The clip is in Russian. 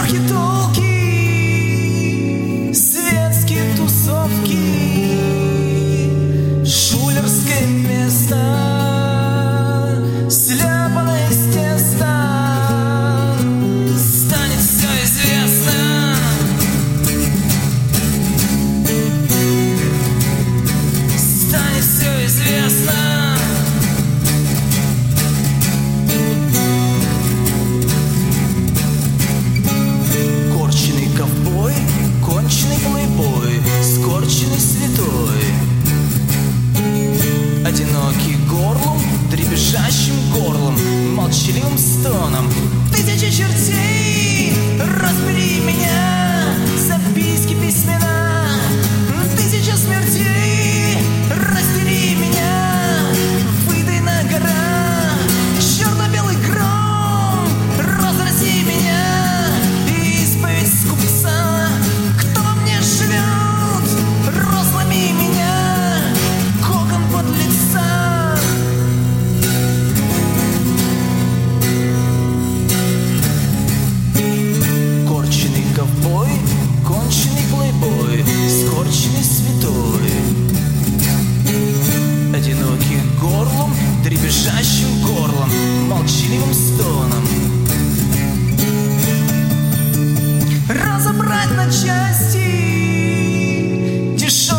Трохи-толки, светские тусовки, шулерское место, сляпанное с теста. Станет все известно. Станет все известно. Конченый плейбой, скорченный святой, одинокий горлом, дребезжащим горлом, молчаливым стоном. Тысячи чертей, разбери меня, записки, письмена. Тысяча смертей, растери меня, выдай на гора, черно-белый гром, разрази меня, исповедь скупца. Разломи меня, кокон подлеца. Корченый ковбой, конченый плейбой, скорченный святой, одинокий горлом, дребезжащим горлом, молчаливым стоном. Разобрать на части дешевые